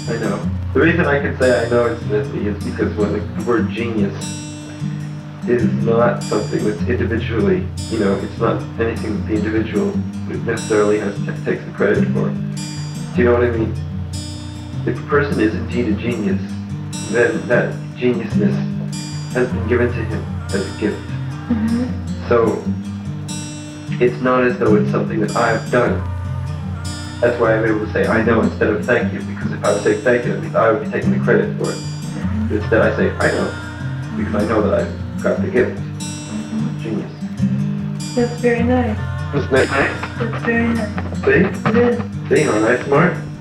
I know. The reason I can say I know it's messy is because when the word genius is not something that's individually, it's not anything that the individual necessarily takes the credit for. Do you know what I mean? If a person is indeed a genius, then that geniusness has been given to him as a gift. Mm-hmm. So it's not as though it's something that I've done. That's why I'm able to say I know instead of thank you, because if I would say thank you, that means I would be taking the credit for it. But instead I say I know, because I know that I've got the gift. Genius. That's very nice. Isn't that nice? That's very nice. See? It is. See how nice, Mark?